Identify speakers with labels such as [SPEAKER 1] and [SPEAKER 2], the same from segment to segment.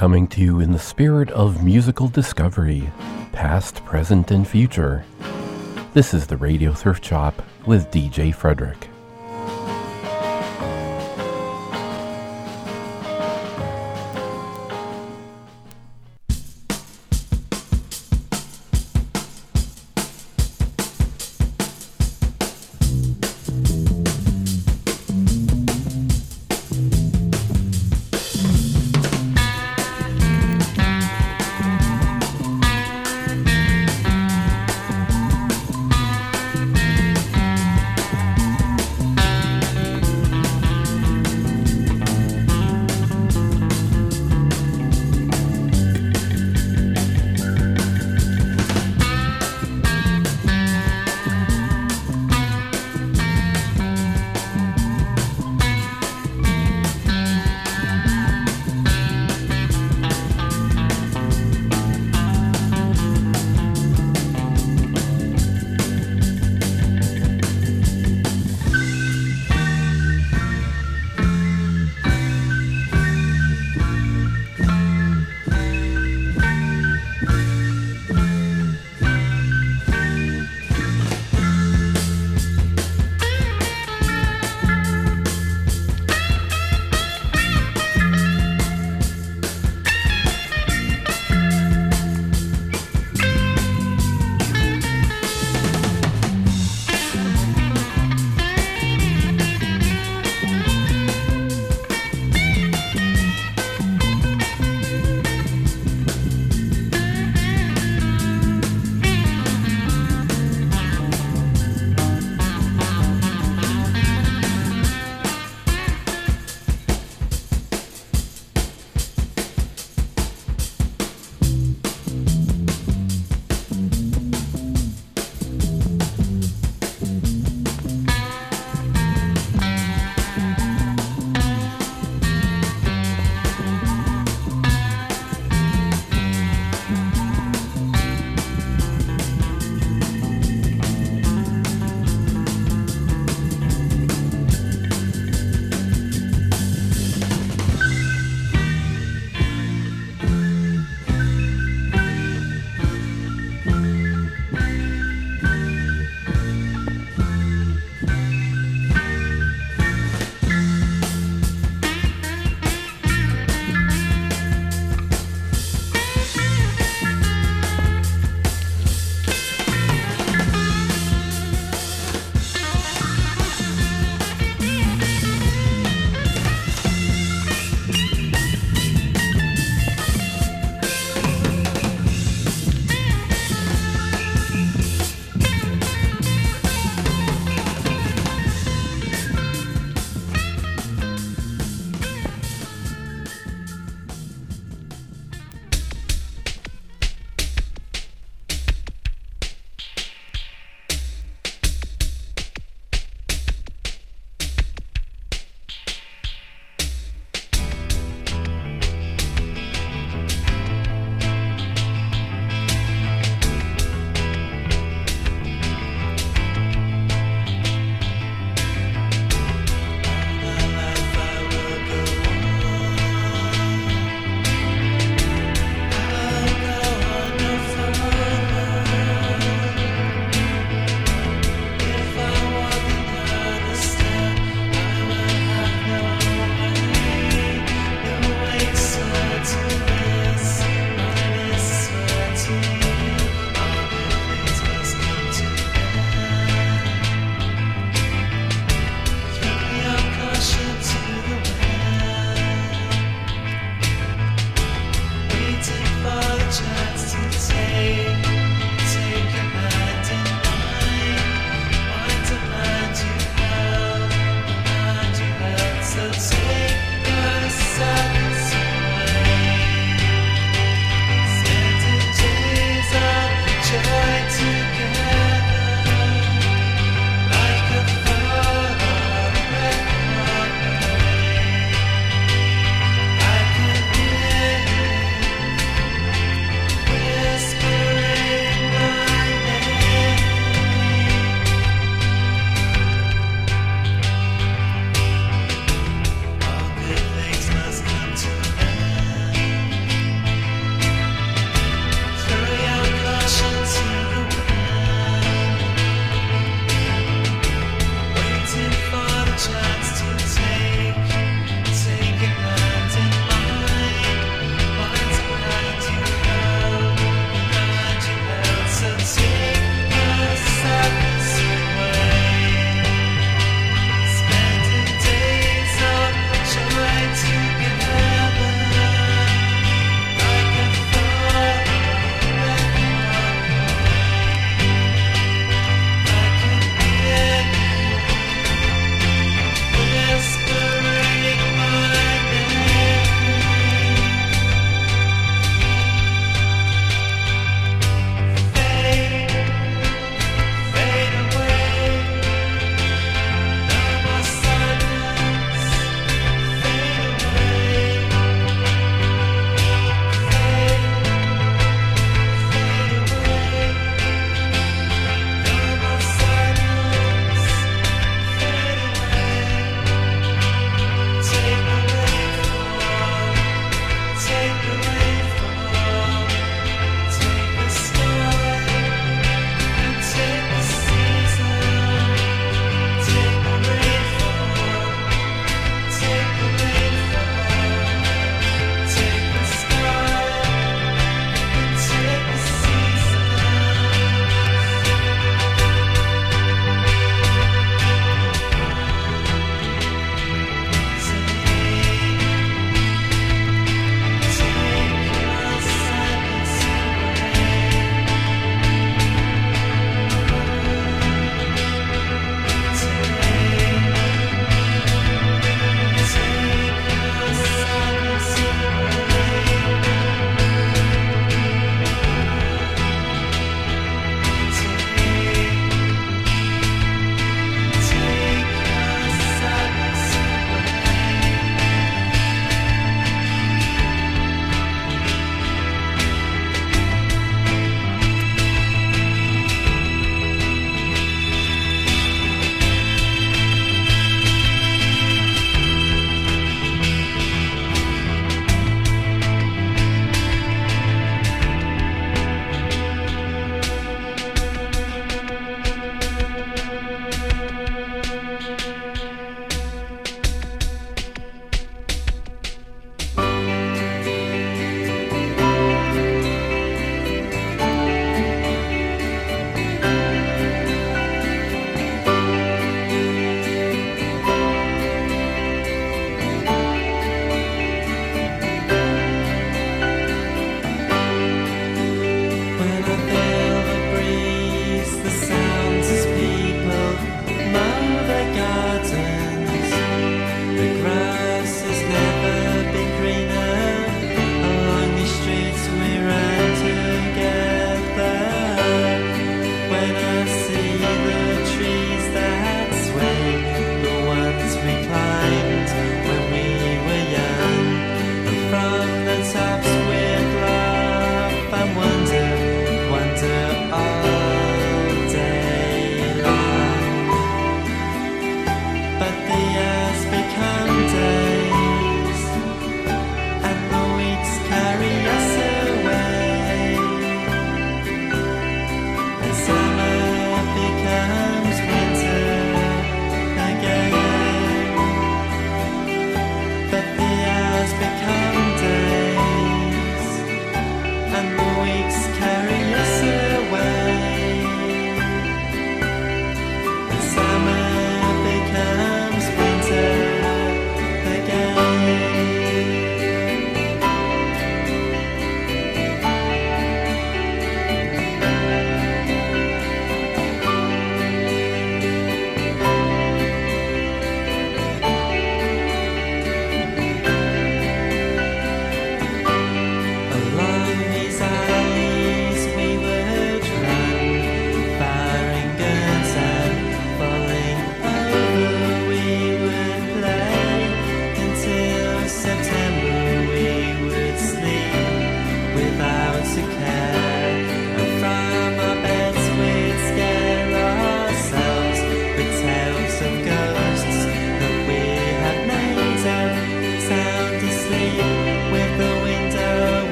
[SPEAKER 1] coming to you in the spirit of musical discovery, past, present, and future. This is the Radio Thrift Shop with DJ Frederick.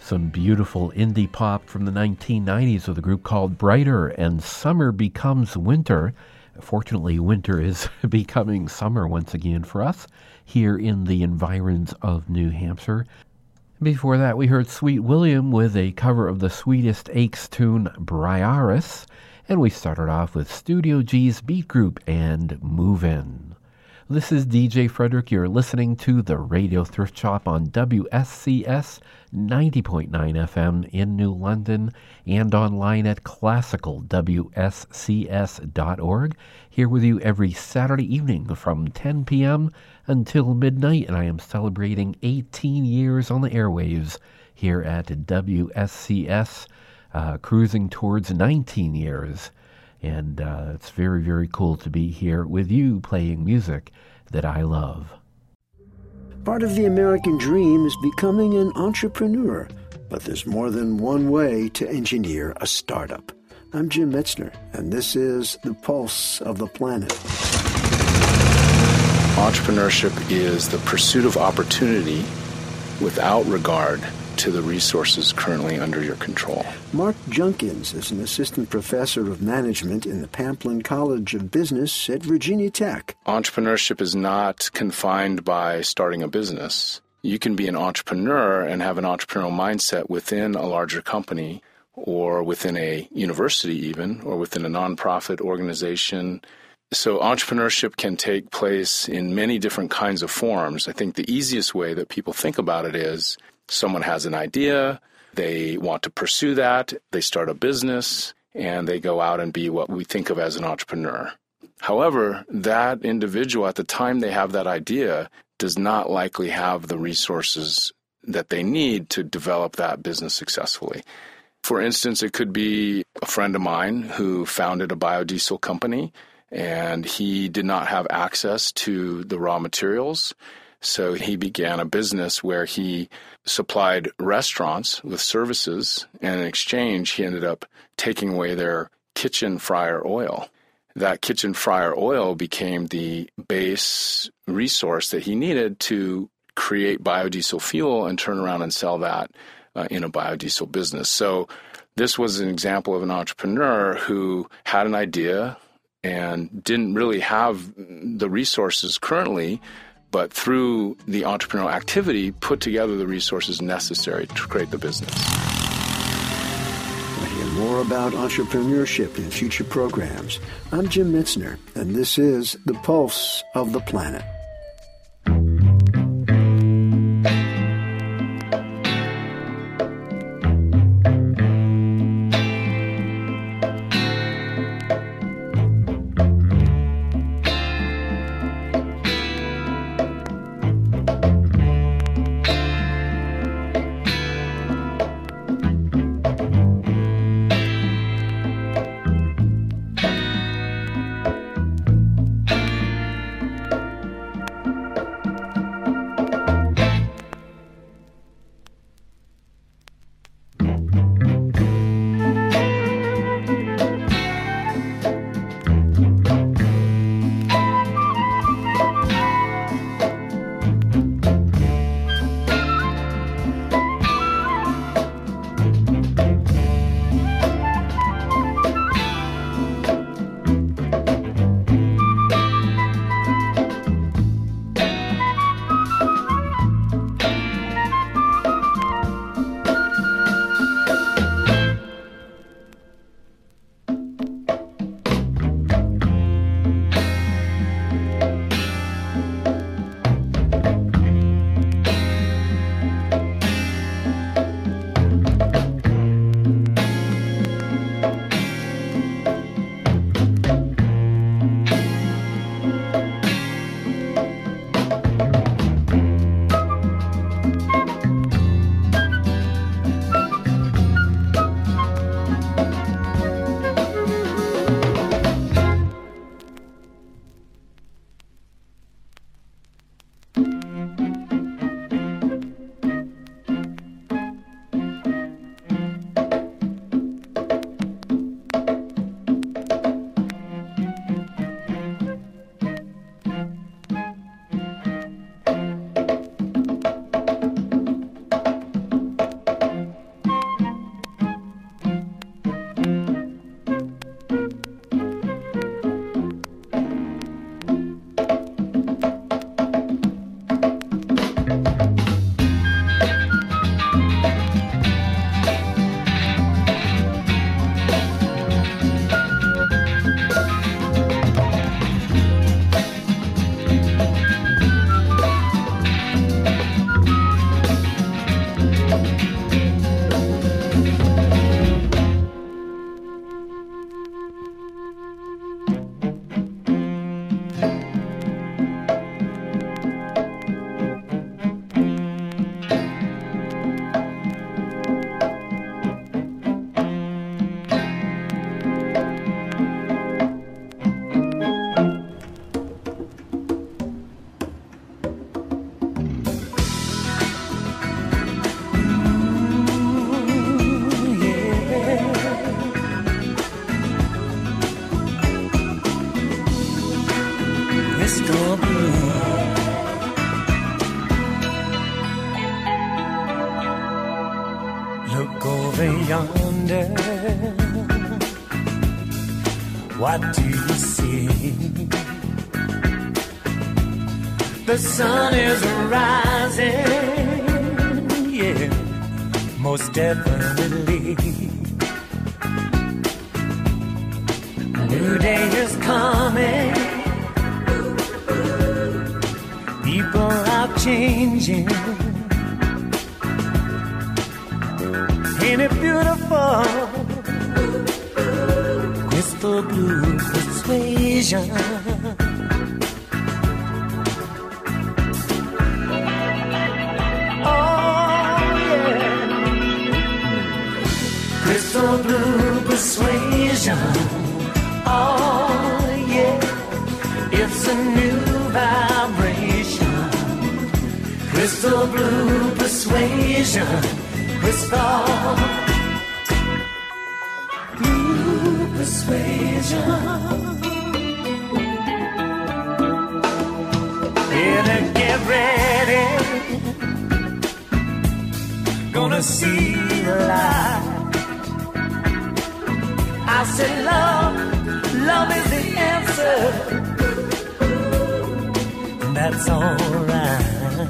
[SPEAKER 1] Some beautiful indie pop from the 1990s with a group called Brighter and Summer Becomes Winter. Fortunately, winter is becoming summer once again for us here in the environs of New Hampshire. Before that, we heard Sweet William with a cover of the Sweetest Aches tune, Briaris. And we started off with Studio G's Beat Group and Move In. This is DJ Frederick. You're listening to the Radio Thrift Shop on WSCS 90.9 FM in New London and online at classicalwscs.org. Here with you every Saturday evening from 10 p.m. until midnight, and I am celebrating 18 years on the airwaves here at WSCS, cruising towards 19 years. And it's very, very cool to be here with you playing music that I love.
[SPEAKER 2] Part of the American dream is becoming an entrepreneur, but there's more than one way to engineer a startup. I'm Jim Metzner, and this is The Pulse of the Planet.
[SPEAKER 3] Entrepreneurship is the pursuit of opportunity without regard to the resources currently under your control.
[SPEAKER 2] Mark Junkins is an assistant professor of management in the Pamplin College of Business at Virginia Tech.
[SPEAKER 3] Entrepreneurship is not confined by starting a business. You can be an entrepreneur and have an entrepreneurial mindset within a larger company or within a university even, or within a nonprofit organization. So entrepreneurship can take place in many different kinds of forms. I think the easiest way that people think about it is someone has an idea, they want to pursue that, they start a business, and they go out and be what we think of as an entrepreneur. However, that individual at the time they have that idea does not likely have the resources that they need to develop that business successfully. For instance, it could be a friend of mine who founded a biodiesel company, and he did not have access to the raw materials. So he began a business where he supplied restaurants with services, and in exchange, he ended up taking away their kitchen fryer oil. That kitchen fryer oil became the base resource that he needed to create biodiesel fuel and turn around and sell that in a biodiesel business. So this was an example of an entrepreneur who had an idea and didn't really have the resources currently, but through the entrepreneurial activity, put together the resources necessary to create the business.
[SPEAKER 2] We'll hear more about entrepreneurship in future programs. I'm Jim Metzner, and this is The Pulse of the Planet.
[SPEAKER 4] over yonder, what do you see? The sun is rising, yeah, most definitely. A new day is coming, people are changing. Ain't it beautiful? Crystal blue persuasion. Crystal blue persuasion, oh yeah, it's a new vibration. Crystal blue persuasion, crystal blue persuasion. Better get ready, gonna see the light. I said love, love is the answer, and that's alright.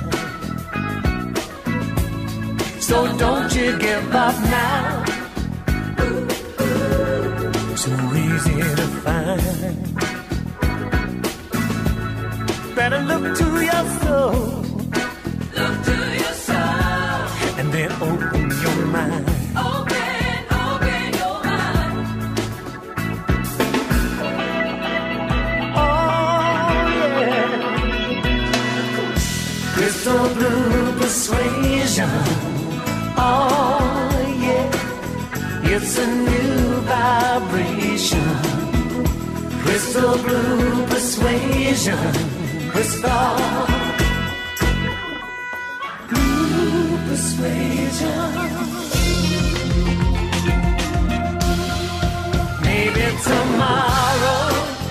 [SPEAKER 4] So don't you give up now, so easy to find. Better look to your soul, look to your soul, and then open your mind. Crystal blue persuasion, oh yeah, it's a new vibration. Crystal blue persuasion, crystal blue persuasion. Maybe tomorrow,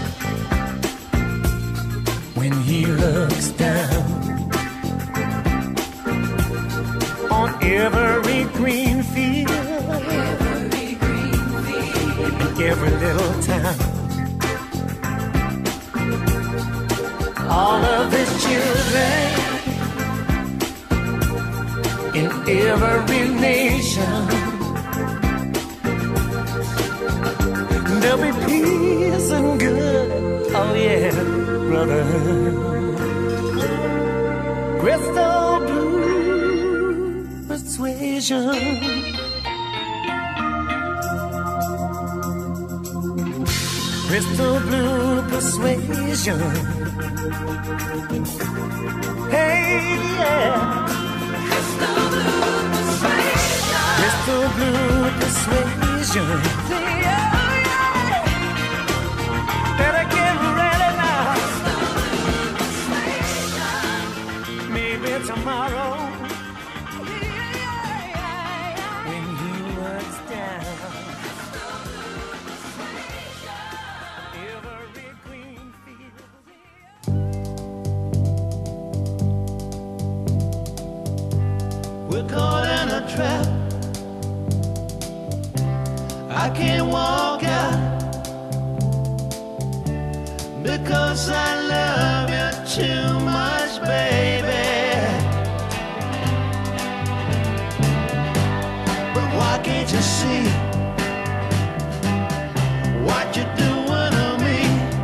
[SPEAKER 4] when he looks down on every green field, in every little town, all of his children in every nation, there'll be peace and good, oh yeah, brother. Crystal blue persuasion, crystal blue persuasion. Hey, yeah. Crystal blue persuasion. Crystal blue persuasion. Yeah, yeah. Better get ready now. Maybe tomorrow, when he looks down.
[SPEAKER 5] We're caught in a trap. I can't walk out because I love you too much, baby. But why can't you see what you're doing to me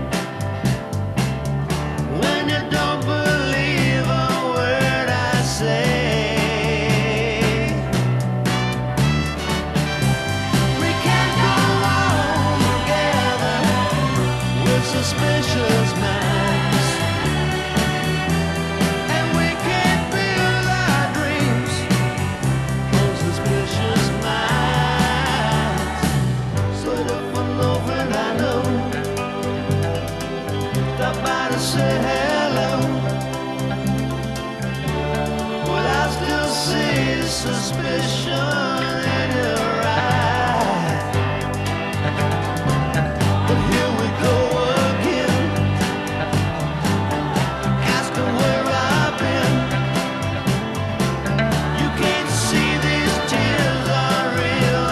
[SPEAKER 5] when you don't believe a word I say? Suspicious minds, and we can't build our dreams on suspicious minds. So if I'm over, I know, stop by to say hello, but I still see suspicion in your eyes. But here we go. Real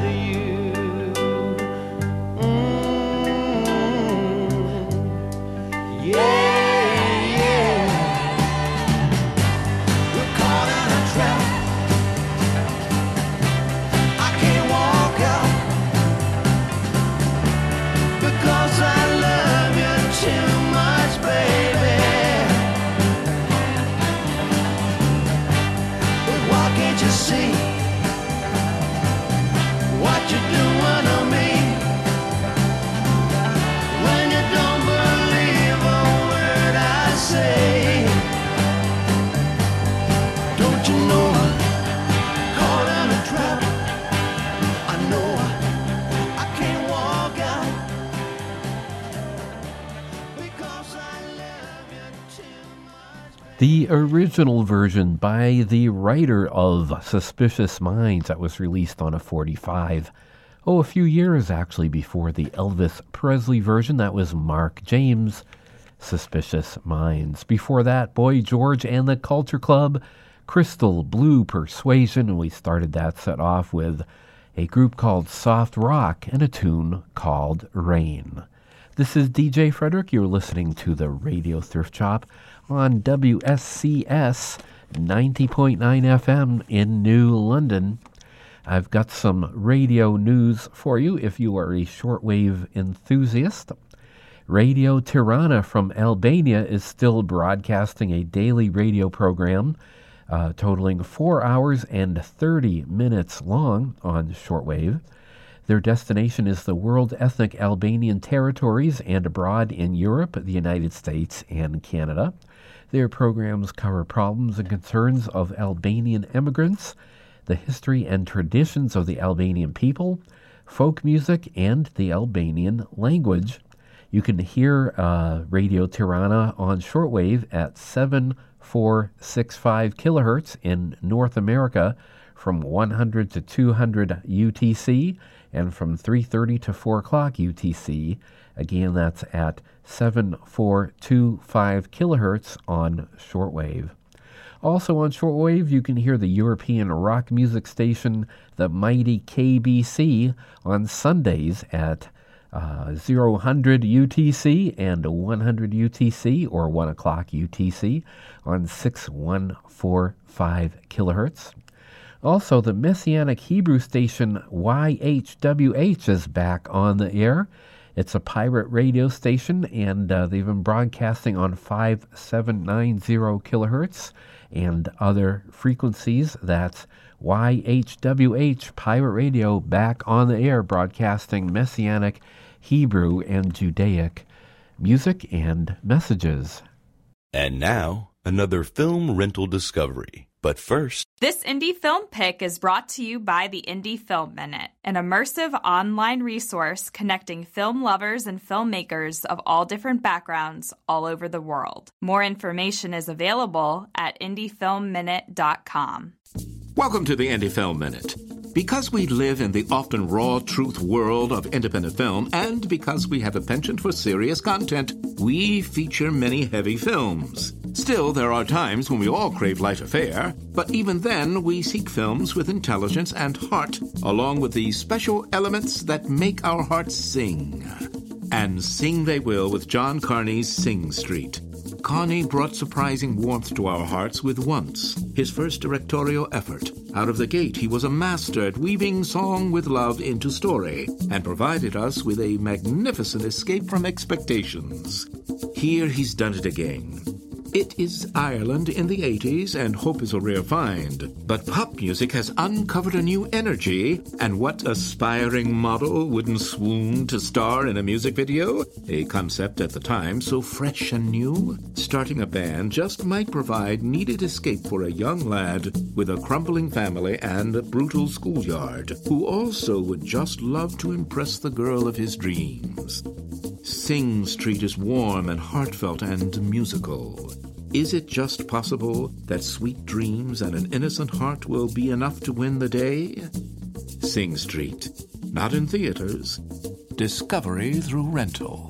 [SPEAKER 5] to you. Yeah. We're caught in a trap. I can't walk out because I love you too much, baby. But why can't you see what you're doing to me? When you don't believe a word I say, don't you know I'm caught in a trap? I know I can't walk out because I love you too much.
[SPEAKER 1] The original version by the writer of Suspicious Minds that was released on a 45. A few years actually before the Elvis Presley version. That was Mark James, Suspicious Minds. Before that, Boy George and the Culture Club, Crystal Blue Persuasion, and we started that set off with a group called Soft Rock and a tune called Rain. This is DJ Frederick. You're listening to the Radio Thrift Shop on WSCS 90.9 FM in New London. I've got some radio news for you if you are a shortwave enthusiast. Radio Tirana from Albania is still broadcasting a daily radio program totaling 4 hours and 30 minutes long on shortwave. Their destination is the World Ethnic Albanian Territories and abroad in Europe, the United States, and Canada. Their programs cover problems and concerns of Albanian immigrants, the history and traditions of the Albanian people, folk music, and the Albanian language. You can hear Radio Tirana on shortwave at 7465 kilohertz in North America from 100 to 200 UTC and from 3:30 to 4 o'clock UTC. Again, that's at 7425 kilohertz on shortwave. Also on shortwave, you can hear the European rock music station, the mighty KBC, on Sundays at 000 UTC and 100 UTC, or 1 o'clock UTC, on 6145 kilohertz. Also, the Messianic Hebrew station YHWH is back on the air. It's a pirate radio station, and they've been broadcasting on 5790 kilohertz and other frequencies. That's YHWH Pirate Radio back on the air, broadcasting Messianic, Hebrew, and Judaic music and messages.
[SPEAKER 6] And now, another film rental discovery. But first,
[SPEAKER 7] this Indie Film Pick is brought to you by the Indie Film Minute, an immersive online resource connecting film lovers and filmmakers of all different backgrounds all over the world. More information is available at indiefilmminute.com.
[SPEAKER 8] Welcome to the Indie Film Minute. Because we live in the often raw truth world of independent film, and because we have a penchant for serious content, we feature many heavy films. Still, there are times when we all crave lighter fare, but even then, we seek films with intelligence and heart, along with the special elements that make our hearts sing. And sing they will with John Carney's Sing Street. Carney brought surprising warmth to our hearts with Once, his first directorial effort. Out of the gate, he was a master at weaving song with love into story, and provided us with a magnificent escape from expectations. Here he's done it again. It is Ireland in the 80s, and hope is a rare find. But pop music has uncovered a new energy, and what aspiring model wouldn't swoon to star in a music video? A concept at the time so fresh and new. Starting a band just might provide needed escape for a young lad with a crumbling family and a brutal schoolyard, who also would just love to impress the girl of his dreams. Sing Street is warm and heartfelt and musical. Is it just possible that sweet dreams and an innocent heart will be enough to win the day? Sing Street. Not in theaters. Discovery through rental.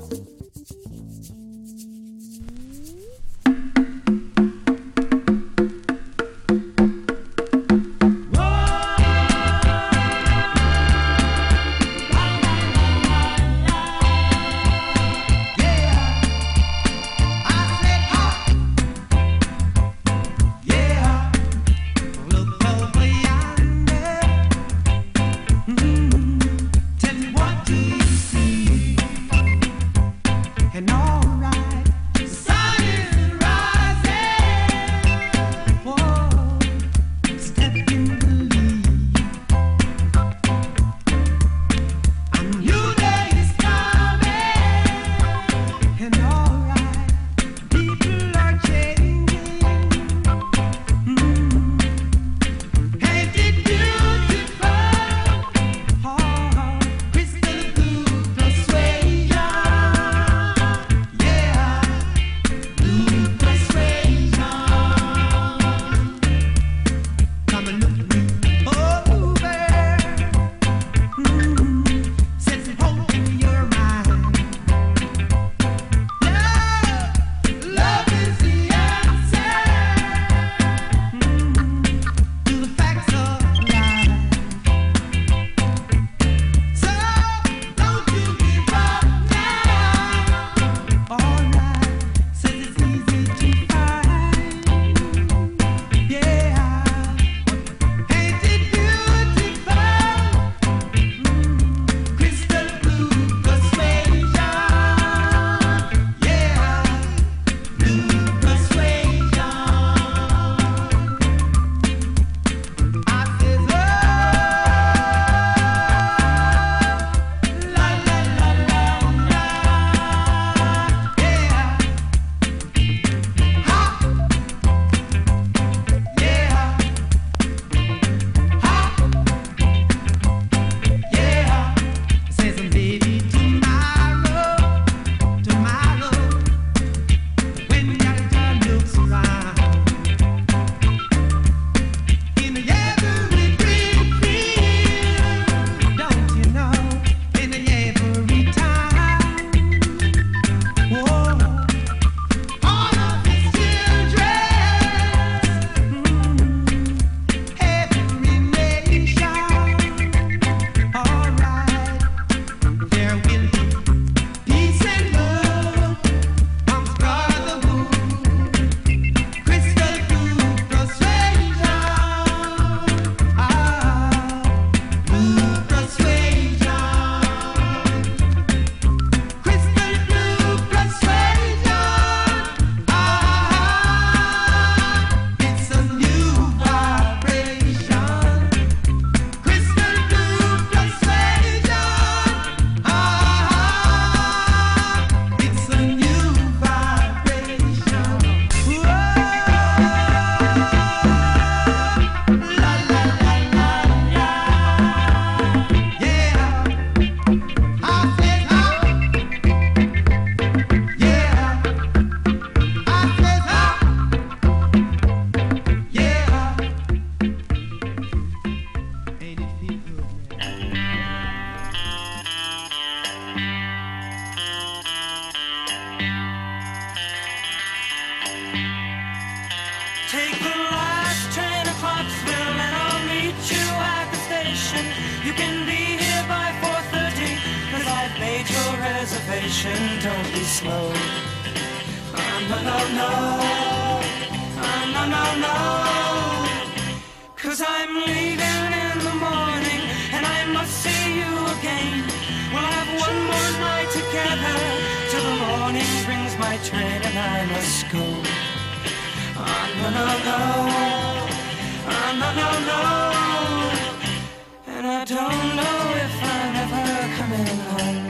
[SPEAKER 4] reservation, don't be slow. No, no, no. No, no, no. 'Cause I'm leaving in the morning and I must see you again. We'll have one more night together till the morning brings my train and I must go. No, no, no. No, no, no. And I don't know if I'm ever coming home.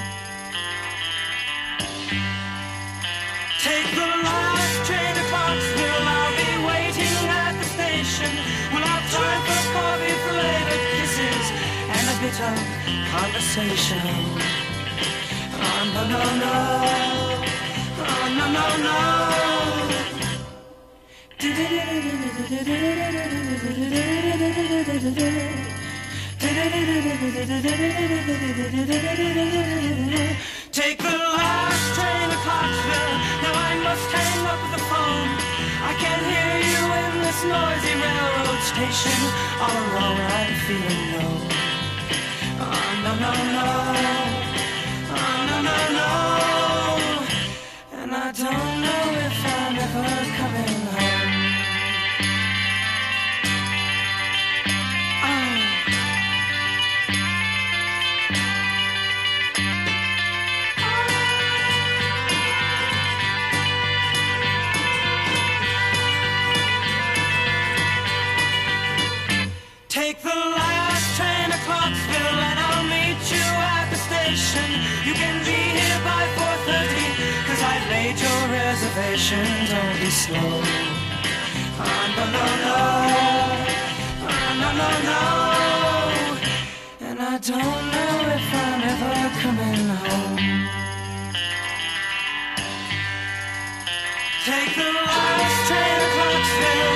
[SPEAKER 4] Take the last train to Clarksville, I'll be waiting at the station. We'll have time for coffee, belated kisses, and a bit of conversation. No, no, no. No, no, no. Take the last train to Clarksville. Now I must hang up the phone. I can't hear you in this noisy railroad station. All alone I'm feeling low. No, no, no. No, no, no. And I don't know if I'm ever coming home. Take the last train to Clarksville and I'll meet you at the station. You can be here by 4:30, 'cause I've made your reservation, don't be slow. No, no, no. No, no, no. And I don't know if I'm ever coming home. Take the last train to Clarksville.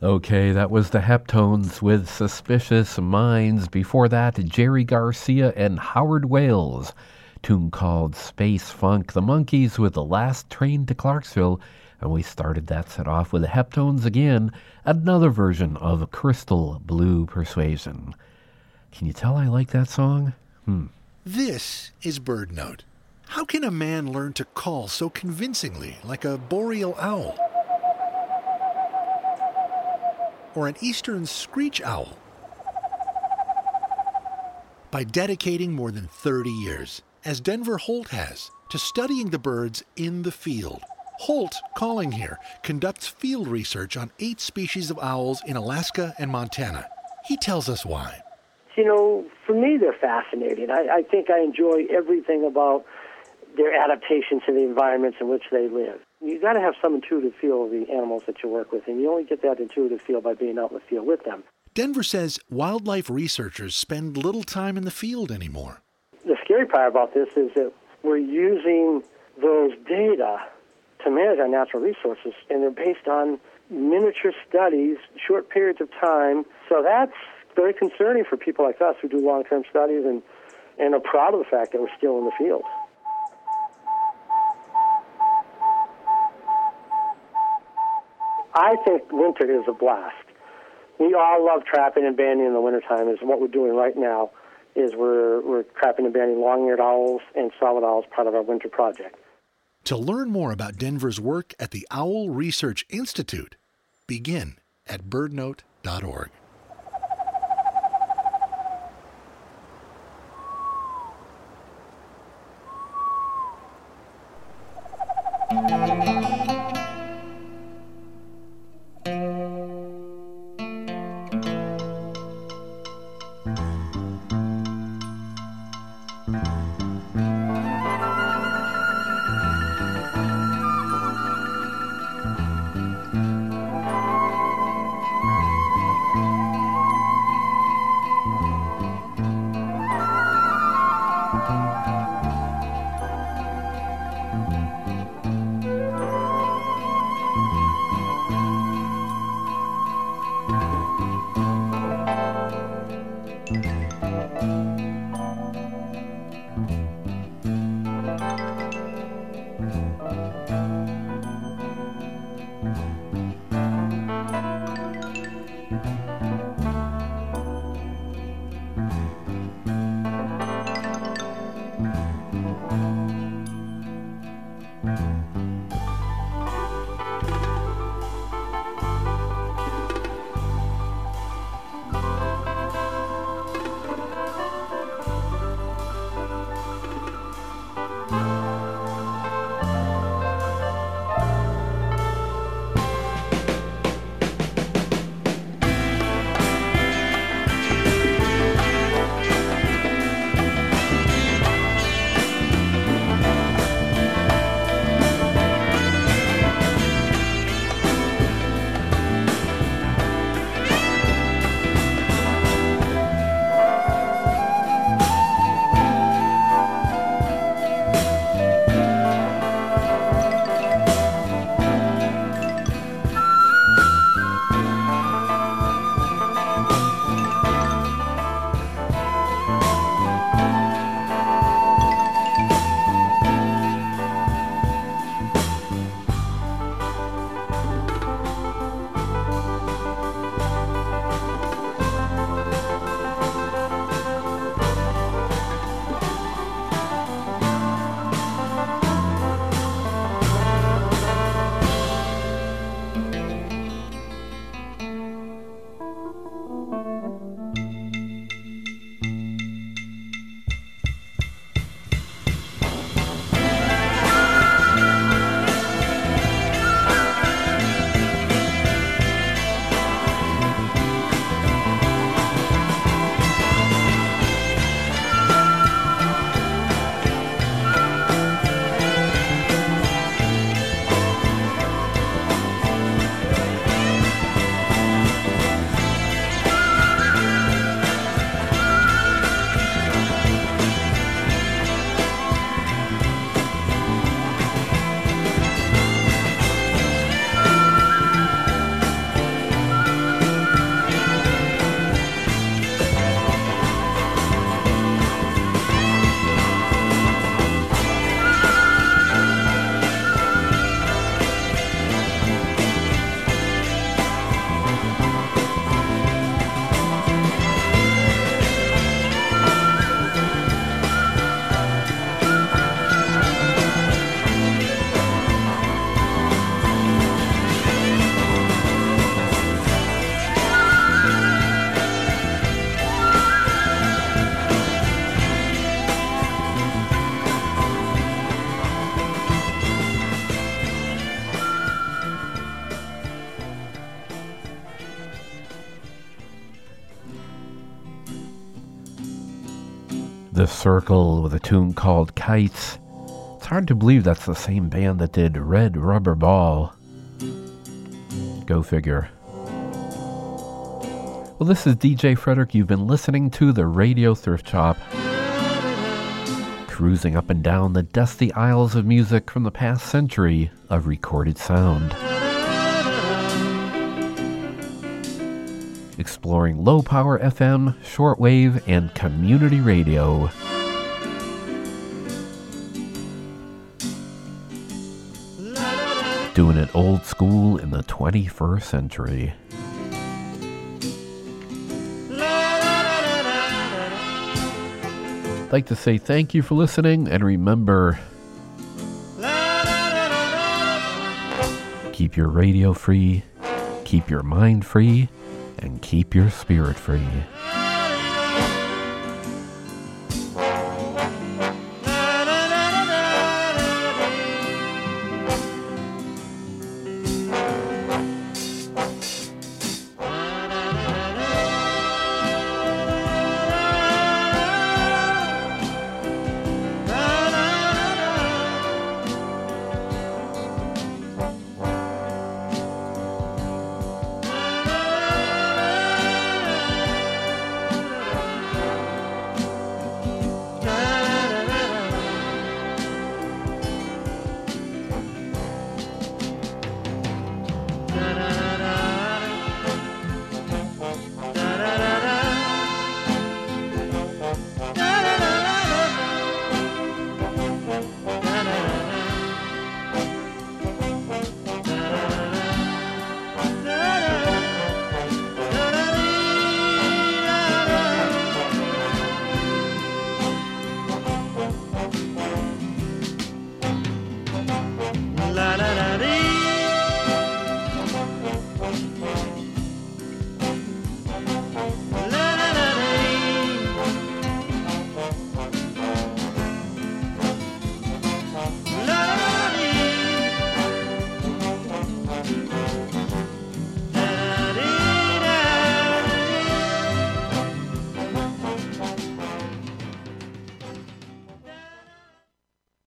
[SPEAKER 1] Okay, that was the Heptones with Suspicious Minds. Before that, Jerry Garcia and Howard Wales. Tune called Space Funk. The Monkees with The Last Train to Clarksville. And we started that set off with the Heptones again, another version of Crystal Blue Persuasion. Can you tell I like that song?
[SPEAKER 9] This is Bird Note. How can a man learn to call so convincingly like a boreal owl? Or an eastern screech owl? By dedicating more than 30 years, as Denver Holt has, to studying the birds in the field. Holt, calling here, conducts field research on 8 species of owls in Alaska and Montana. He tells us why.
[SPEAKER 10] You know, for me, they're fascinating. I think I enjoy everything about their adaptation to the environments in which they live. You got to have some intuitive feel of the animals that you work with, and you only get that intuitive feel by being out in the field with them.
[SPEAKER 9] Denver says wildlife researchers spend little time in the field anymore.
[SPEAKER 10] The scary part about this is that we're using those data to manage our natural resources, and they're based on miniature studies, short periods of time. So that's very concerning for people like us who do long-term studies and are proud of the fact that we're still in the field. I think winter is a blast. We all love trapping and banding in the wintertime, and what we're doing right now is we're trapping and banding long-eared owls and solid owls, part of our winter project.
[SPEAKER 9] To learn more about Denver's work at the Owl Research Institute, begin at birdnote.org.
[SPEAKER 1] The Circle with a tune called Kites. It's hard to believe that's the same band that did Red Rubber Ball. Go figure. Well, this is DJ Frederick. You've been listening to the Radio Thrift Shop, cruising up and down the dusty aisles of music from the past century of recorded sound. Exploring low-power FM, shortwave, and community radio. Doing it old school in the 21st century. I'd like to say thank you for listening, and remember, keep your radio free, keep your mind free, and keep your spirit free.